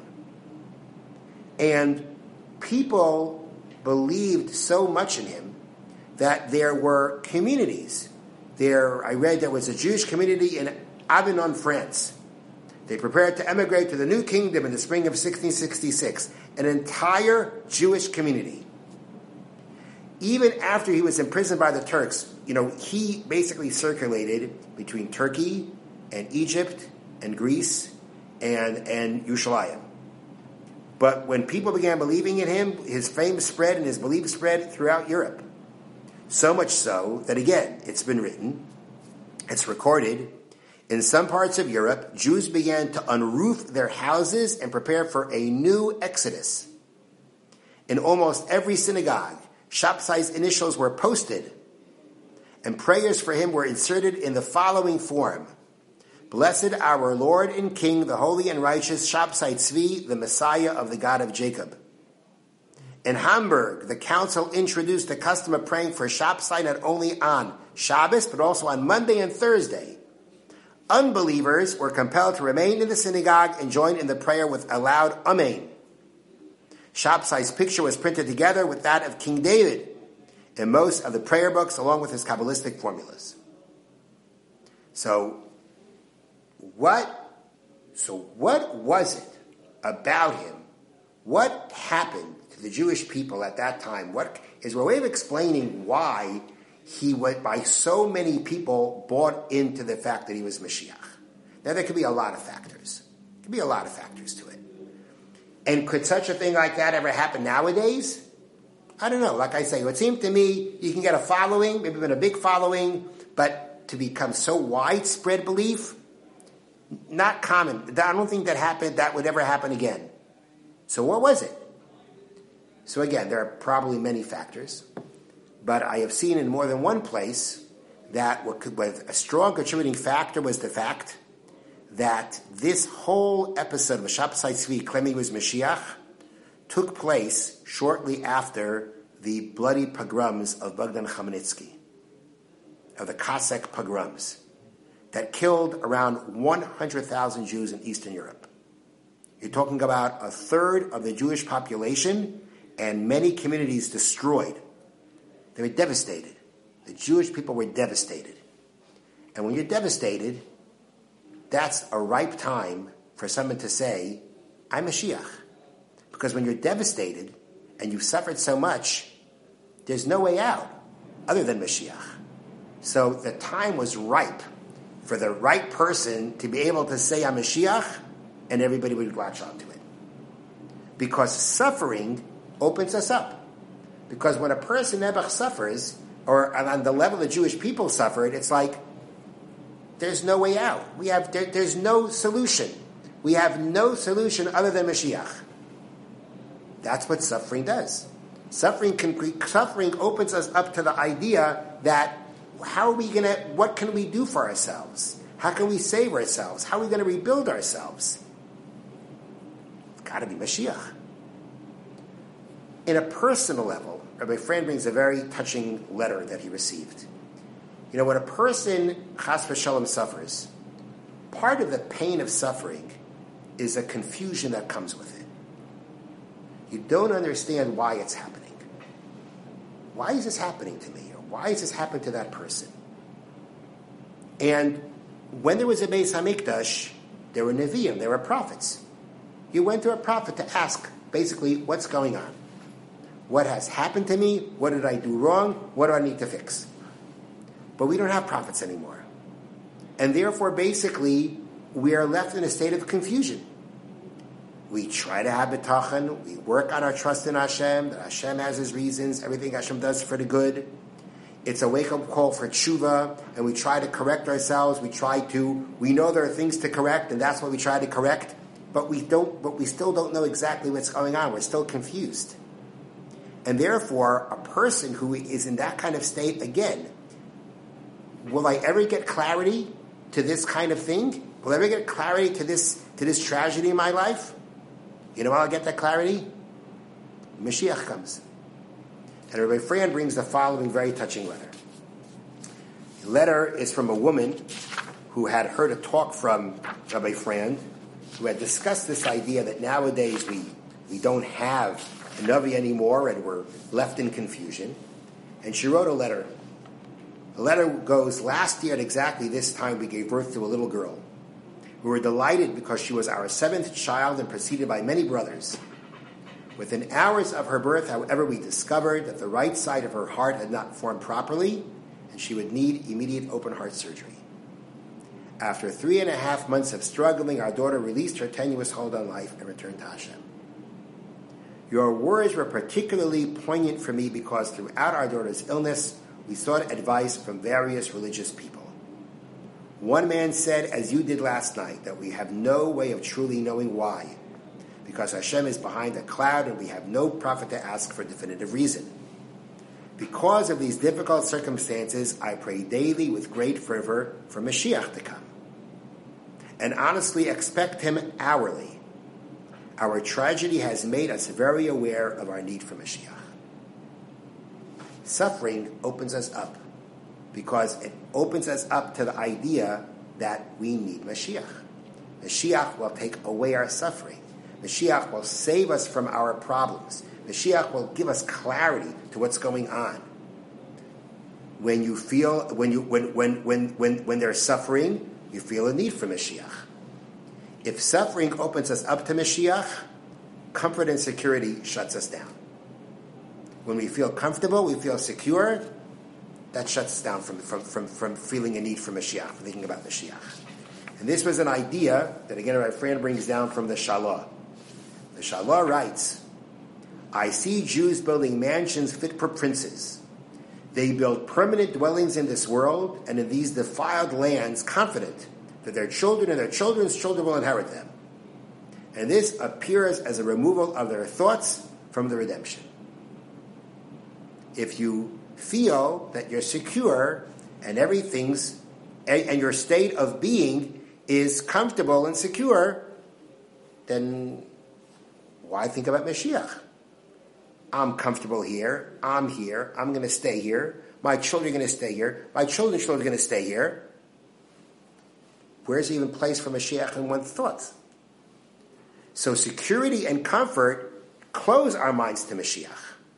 And people believed so much in him that there were communities. There, I read there was a Jewish community in Avignon, France. They prepared to emigrate to the New Kingdom in the spring of sixteen sixty-six. An entire Jewish community. Even after he was imprisoned by the Turks, you know, he basically circulated between Turkey and Egypt and Greece and, and Yerushalayim. But when people began believing in him, his fame spread and his belief spread throughout Europe. So much so that, again, it's been written, it's recorded, in some parts of Europe, Jews began to unroof their houses and prepare for a new exodus. In almost every synagogue, Shabtai's initials were posted, and prayers for him were inserted in the following form. Blessed our Lord and King, the holy and righteous Shabtai Tzvi, the Messiah of the God of Jacob. In Hamburg, the council introduced the custom of praying for Shabtai not only on Shabbos, but also on Monday and Thursday. Unbelievers were compelled to remain in the synagogue and join in the prayer with a loud Amen. Shabtai's picture was printed together with that of King David in most of the prayer books, along with his Kabbalistic formulas. So, what? So, what was it about him? What happened to the Jewish people at that time? What is a way of explaining why he went by so many people bought into the fact that he was Mashiach? Now, there could be a lot of factors. There could be a lot of factors to it. And could such a thing like that ever happen nowadays? I don't know. Like I say, it would seem to me you can get a following, maybe even a big following, but to become so widespread belief, not common. I don't think that happened. That would ever happen again. So what was it? So again, there are probably many factors, but I have seen in more than one place that what could, what a strong contributing factor was the fact that this whole episode of Shabbos Tzvi claiming he was Mashiach took place shortly after the bloody pogroms of Bogdan Khmelnytsky, of the Cossack pogroms, that killed around one hundred thousand Jews in Eastern Europe. You're talking about a third of the Jewish population and many communities destroyed. They were devastated. The Jewish people were devastated. And when you're devastated, that's a ripe time for someone to say, I'm Mashiach. Because when you're devastated and you've suffered so much, there's no way out other than Mashiach. So the time was ripe for the right person to be able to say, I'm Mashiach, and everybody would latch onto it. Because suffering opens us up. Because when a person Nebuch suffers, or on the level the Jewish people suffered, it's like, there's no way out. We have there, there's no solution. We have no solution other than Mashiach. That's what suffering does. Suffering can, suffering opens us up to the idea that how are we gonna? What can we do for ourselves? How can we save ourselves? How are we going to rebuild ourselves? It's got to be Mashiach. In a personal level, Rabbi Friend brings a very touching letter that he received. You know, when a person, chas v'shalom, suffers, part of the pain of suffering is a confusion that comes with it. You don't understand why it's happening. Why is this happening to me? Or why is this happening to that person? And when there was a Beis HaMikdash, there were Nevi'im, there were prophets. You went to a prophet to ask, basically, what's going on? What has happened to me? What did I do wrong? What do I need to fix? But we don't have prophets anymore. And therefore, basically, we are left in a state of confusion. We try to have bitachon, we work on our trust in Hashem, that Hashem has His reasons, everything Hashem does for the good. It's a wake-up call for tshuva, and we try to correct ourselves. We try to, we know there are things to correct, and that's what we try to correct, but we don't, but we still don't know exactly what's going on. We're still confused. And therefore, a person who is in that kind of state, again, will I ever get clarity to this kind of thing? Will I ever get clarity to this, to this tragedy in my life? You know how I'll get that clarity? Mashiach comes. And Rabbi Friend brings the following very touching letter. The letter is from a woman who had heard a talk from Rabbi Friend, who had discussed this idea that nowadays we, we don't have a Navi anymore and we're left in confusion. And she wrote a letter. The letter goes, last year at exactly this time we gave birth to a little girl. We were delighted because she was our seventh child and preceded by many brothers. Within hours of her birth, however, we discovered that the right side of her heart had not formed properly, and she would need immediate open-heart surgery. After three and a half months of struggling, our daughter released her tenuous hold on life and returned to Hashem. Your words were particularly poignant for me because throughout our daughter's illness, we sought advice from various religious people. One man said, as you did last night, that we have no way of truly knowing why, because Hashem is behind a cloud and we have no prophet to ask for definitive reason. Because of these difficult circumstances, I pray daily with great fervor for Mashiach to come, and honestly expect him hourly. Our tragedy has made us very aware of our need for Mashiach. Suffering opens us up because it opens us up to the idea that we need Mashiach. Mashiach will take away our suffering. Mashiach will save us from our problems. Mashiach will give us clarity to what's going on. When you feel, when you, when, when, when, when, when there's suffering, you feel a need for Mashiach. If suffering opens us up to Mashiach, comfort and security shuts us down. When we feel comfortable, we feel secure, that shuts us down from, from, from, from feeling a need for Mashiach, from thinking about Mashiach. And this was an idea that, again, my friend brings down from the Shalah. The Shalah writes, I see Jews building mansions fit for princes. They build permanent dwellings in this world and in these defiled lands, confident that their children and their children's children will inherit them. And this appears as a removal of their thoughts from the redemption. If you feel that you're secure and everything's, and your state of being is comfortable and secure, then why think about Mashiach? I'm comfortable here. I'm here. I'm going to stay here. My children are going to stay here. My children's children are going to stay here. Where's even place for Mashiach in one's thoughts? So security and comfort close our minds to Mashiach.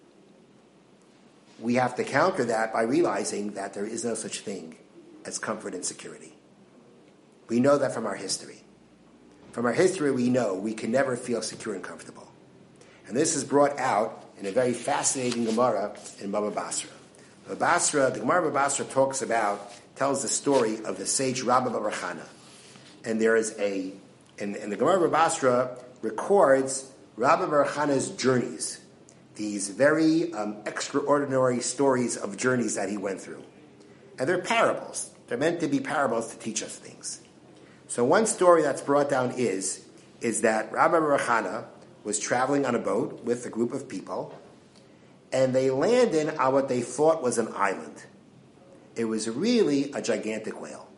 We have to counter that by realizing that there is no such thing as comfort and security. We know that from our history. From our history, we know we can never feel secure and comfortable. And this is brought out in a very fascinating Gemara in Baba Basra. Baba Basra, the Gemara Baba Basra talks about, tells the story of the sage Rabba Bar Chana. And there is a, and, and the Gemara Baba Basra records Rabba Bar Chana's journeys, these very um, extraordinary stories of journeys that he went through. And they're parables. They're meant to be parables to teach us things. So one story that's brought down is, is that Rabba Bar Chana was traveling on a boat with a group of people, and they landed on what they thought was an island. It was really a gigantic whale.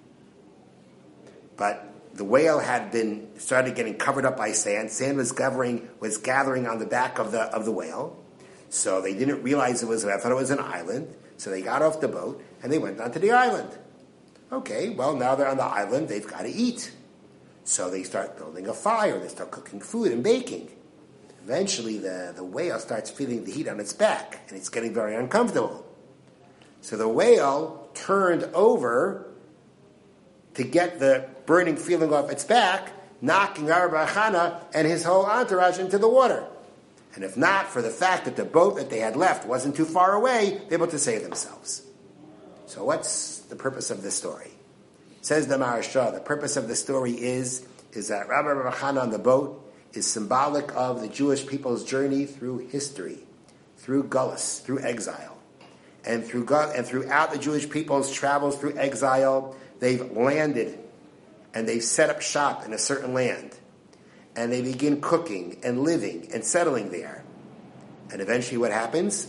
But the whale had been, started getting covered up by sand. Sand was gathering, was gathering on the back of the, of the whale. So they didn't realize it was, I thought it was an island. So they got off the boat, and they went onto the island. Okay, well, now they're on the island, they've got to eat. So they start building a fire, they start cooking food and baking. Eventually, the, the whale starts feeling the heat on its back, and it's getting very uncomfortable. So the whale turned over to get the burning feeling off its back, knocking Rabba Bar Chana and his whole entourage into the water. And if not for the fact that the boat that they had left wasn't too far away, they were able to save themselves. So what's the purpose of this story? It says the Maharsha, the purpose of the story is, is that Rabba Bar Chana on the boat is symbolic of the Jewish people's journey through history, through Gullus, through exile. And through and throughout the Jewish people's travels through exile, they've landed and they've set up shop in a certain land. And they begin cooking and living and settling there. And eventually what happens?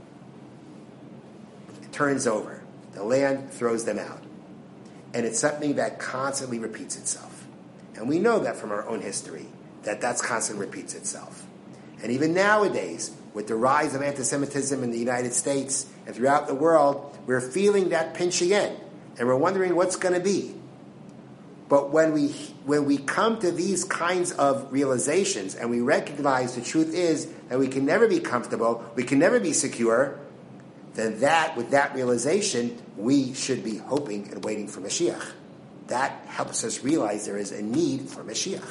It turns over. The land throws them out. And it's something that constantly repeats itself. And we know that from our own history, that that's constantly repeats itself. And even nowadays, with the rise of anti-Semitism in the United States and throughout the world, we're feeling that pinch again. And we're wondering what's going to be. But when we when we come to these kinds of realizations and we recognize the truth is that we can never be comfortable, we can never be secure, then that, with that realization, we should be hoping and waiting for Mashiach. That helps us realize there is a need for Mashiach.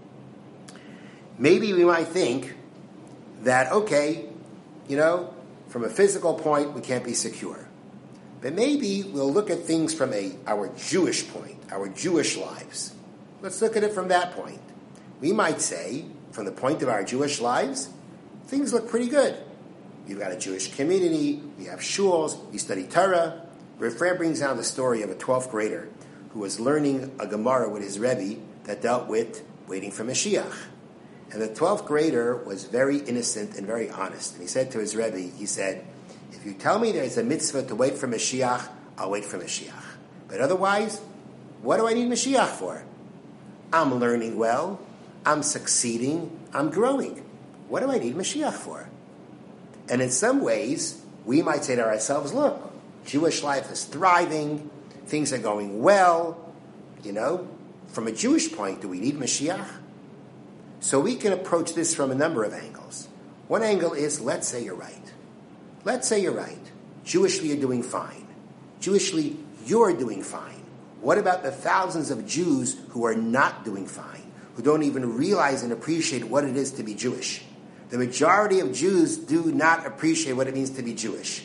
Maybe we might think that, okay, you know, from a physical point, we can't be secure. But maybe we'll look at things from a our Jewish point, our Jewish lives. Let's look at it from that point. We might say, from the point of our Jewish lives, things look pretty good. You've got a Jewish community, we have shuls, we study Torah. Rav brings down the story of a twelfth grader who was learning a Gemara with his Rebbe that dealt with waiting for Mashiach. And the twelfth grader was very innocent and very honest. And he said to his Rebbe, he said, if you tell me there's a mitzvah to wait for Mashiach, I'll wait for Mashiach. But otherwise, what do I need Mashiach for? I'm learning well, I'm succeeding, I'm growing. What do I need Mashiach for? And in some ways, we might say to ourselves, look, Jewish life is thriving, things are going well, you know. From a Jewish point, do we need Mashiach? So we can approach this from a number of angles. One angle is, let's say you're right. Let's say you're right. Jewishly, you're doing fine. Jewishly, you're doing fine. What about the thousands of Jews who are not doing fine, who don't even realize and appreciate what it is to be Jewish? The majority of Jews do not appreciate what it means to be Jewish.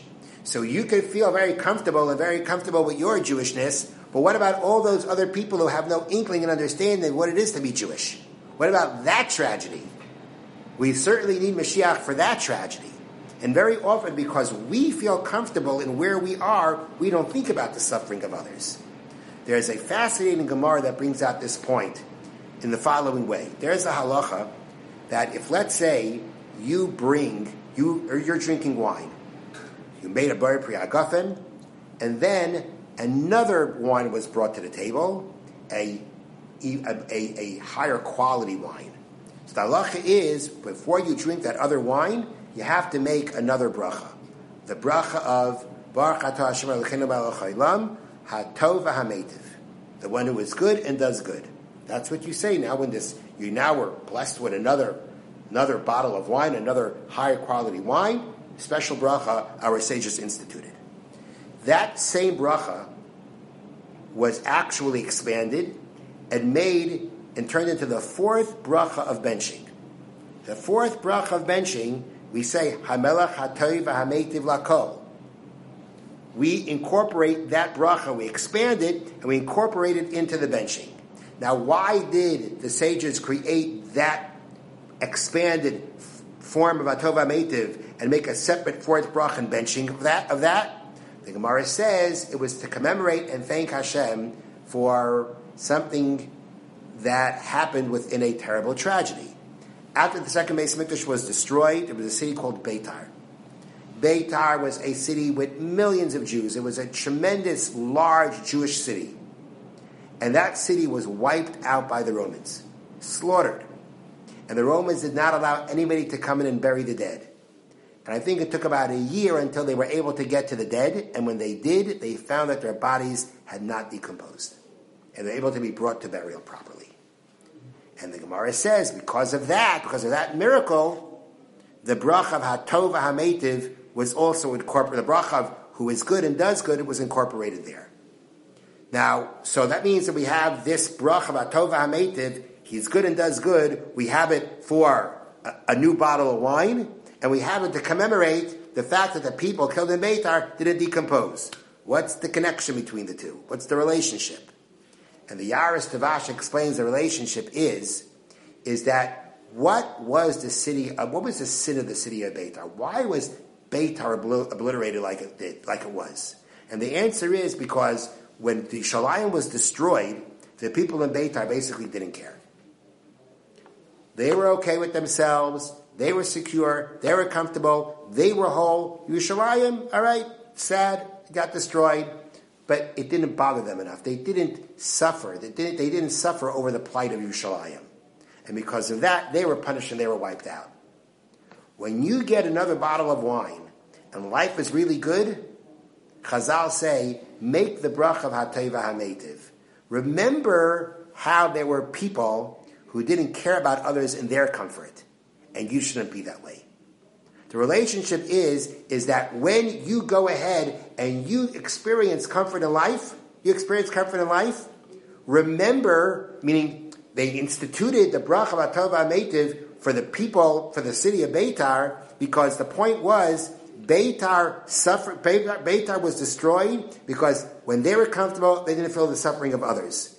So you could feel very comfortable and very comfortable with your Jewishness, but what about all those other people who have no inkling and understanding what it is to be Jewish? What about that tragedy? We certainly need Mashiach for that tragedy. And very often, because we feel comfortable in where we are, we don't think about the suffering of others. There's a fascinating Gemara that brings out this point in the following way. There's a halacha that if, let's say, you bring, you or you're drinking wine, you made a bar pri hagafen, and then another wine was brought to the table, a, a, a, a higher quality wine. So the halacha is, before you drink that other wine, you have to make another bracha. The bracha of Baruch atah Hashem Elokeinu melech haolam, hatov v'hameitiv, the one who is good and does good. That's what you say now when this you now were blessed with another another bottle of wine, another higher quality wine, special bracha our sages instituted. That same bracha was actually expanded and made and turned into the fourth bracha of benching. The fourth bracha of benching, we say, Hamelach hatov v'hameitiv lakol. We incorporate that bracha, we expand it, and we incorporate it into the benching. Now, why did the sages create that expanded form of Hatov v'hameitiv and make a separate fourth bracha and benching of that? Of that, the Gemara says it was to commemorate and thank Hashem for something that happened within a terrible tragedy. After the second Beis Mikdash was destroyed, there was a city called Beitar. Beitar was a city with millions of Jews. It was a tremendous, large Jewish city. And that city was wiped out by the Romans, slaughtered. And the Romans did not allow anybody to come in and bury the dead. And I think it took about a year until they were able to get to the dead. And when they did, they found that their bodies had not decomposed. And they were able to be brought to burial properly. And the Gemara says, because of that, because of that miracle, the bracha of Hatov v'hameitiv was also incorporated. The bracha of who is good and does good, it was incorporated there. Now, so that means that we have this bracha of Hatov v'hameitiv, he's good and does good. We have it for a, a new bottle of wine, and we have it to commemorate the fact that the people killed in Beitar didn't decompose. What's the connection between the two? What's the relationship? And the Yaris Tavash explains the relationship is, is that what was the city of, what was the sin of the city of Beitar? Why was Beitar obliterated like it did, like it was? And the answer is because when the Shalayim was destroyed, the people in Beitar basically didn't care. They were okay with themselves. They were secure. They were comfortable. They were whole. Yerushalayim, all right, sad, got destroyed. But it didn't bother them enough. They didn't suffer. They didn't, they didn't suffer over the plight of Yerushalayim. And because of that, they were punished and they were wiped out. When you get another bottle of wine and life is really good, Chazal say, make the bracha of Hatov v'hameitiv. Remember how there were people who didn't care about others in their comfort. And you shouldn't be that way. The relationship is, is that when you go ahead and you experience comfort in life, you experience comfort in life, remember, meaning they instituted the bracha of Hatov v'hameitiv for the people, for the city of Beitar, because the point was, Beitar suffered, Beitar, Beitar was destroyed because when they were comfortable, they didn't feel the suffering of others.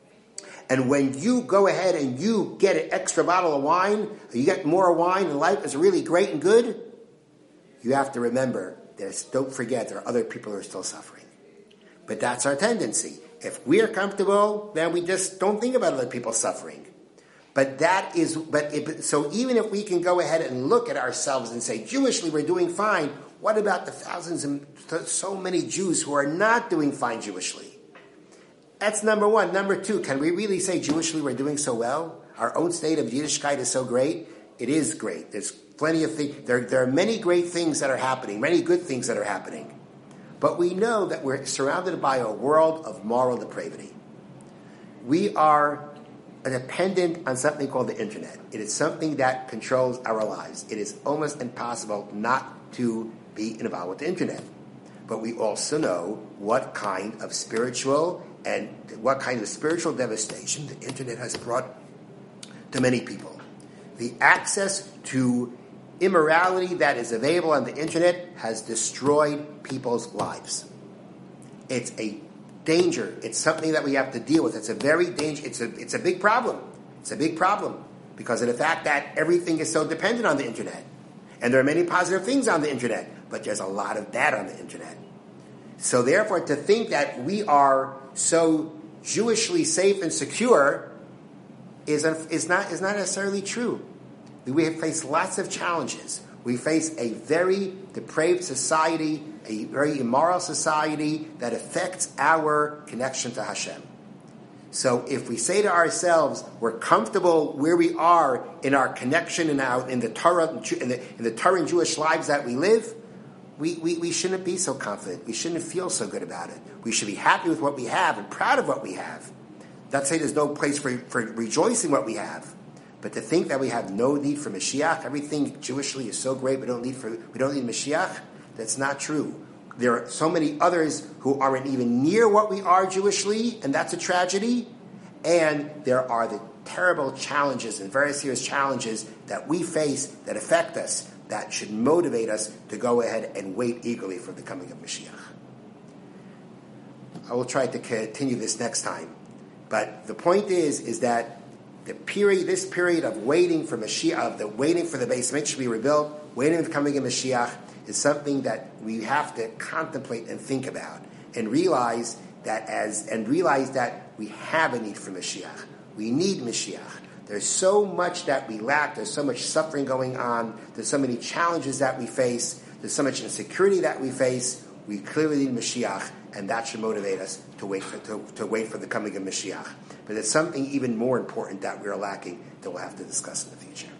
And when you go ahead and you get an extra bottle of wine, or you get more wine and life is really great and good, you have to remember, there's, don't forget, there are other people who are still suffering. But that's our tendency. If we are comfortable, then we just don't think about other people suffering. But that is, but if, so even if we can go ahead and look at ourselves and say, Jewishly, we're doing fine, what about the thousands and so many Jews who are not doing fine Jewishly? That's number one. Number two, can we really say Jewishly we're doing so well? Our own state of Yiddishkeit is so great? It is great. There's plenty of things. There, there are many great things that are happening, many good things that are happening. But we know that we're surrounded by a world of moral depravity. We are dependent on something called the internet. It is something that controls our lives. It is almost impossible not to be involved with the internet. But we also know what kind of spiritual and what kind of spiritual devastation the internet has brought to many people. The access to immorality that is available on the internet has destroyed people's lives. It's a danger. It's something that we have to deal with. It's a very danger. It's a it's a big problem. It's a big problem because of the fact that everything is so dependent on the internet, and there are many positive things on the internet, but there's a lot of bad on the internet. So therefore, to think that we are so Jewishly safe and secure is is not is not necessarily true. We have faced lots of challenges. We face a very depraved society, a very immoral society that affects our connection to Hashem. So if we say to ourselves, we're comfortable where we are in our connection and out in the Torah, in the, in the Torah and Jewish lives that we live, we, we, we shouldn't be so confident. We shouldn't feel so good about it. We should be happy with what we have and proud of what we have. Not saying there's no place for, for rejoicing what we have. But to think that we have no need for Mashiach, everything Jewishly is so great, we don't need for we don't need Mashiach, that's not true. There are so many others who aren't even near what we are Jewishly, and that's a tragedy. And there are the terrible challenges and very serious challenges that we face that affect us, that should motivate us to go ahead and wait eagerly for the coming of Mashiach. I will try to continue this next time. But the point is, is that the period, this period of waiting for Mashiach, of the waiting for the Beis Mikdash to be rebuilt, waiting for the coming of Mashiach, is something that we have to contemplate and think about, and realize that as and realize that we have a need for Mashiach. We need Mashiach. There's so much that we lack. There's so much suffering going on. There's so many challenges that we face. There's so much insecurity that we face. We clearly need Mashiach, and that should motivate us to wait for to, to wait for the coming of Mashiach. But there's something even more important that we're lacking that we'll have to discuss in the future.